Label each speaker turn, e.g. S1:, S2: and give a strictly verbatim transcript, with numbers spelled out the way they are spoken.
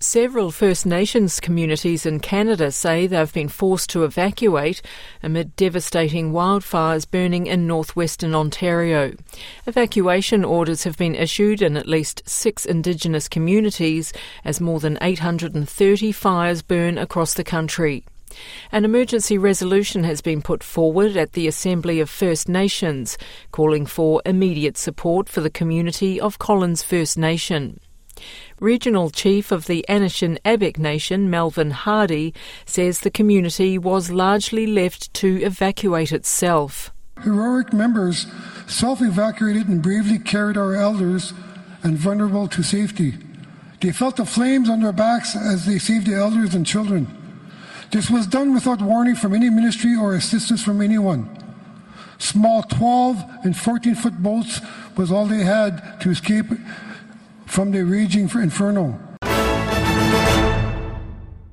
S1: Several First Nations communities in Canada say they've been forced to evacuate amid devastating wildfires burning in northwestern Ontario. Evacuation orders have been issued in at least six Indigenous communities as more than eight hundred thirty fires burn across the country. An emergency resolution has been put forward at the Assembly of First Nations, calling for immediate support for the community of Collins First Nation. Regional Chief of the Anishinaabe Nation, Melvin Hardy, says the community was largely left to evacuate itself.
S2: Heroic members self-evacuated and bravely carried our elders and vulnerable to safety. They felt the flames on their backs as they saved the elders and children. This was done without warning from any ministry or assistance from anyone. Small twelve and fourteen foot boats was all they had to escape from the raging inferno.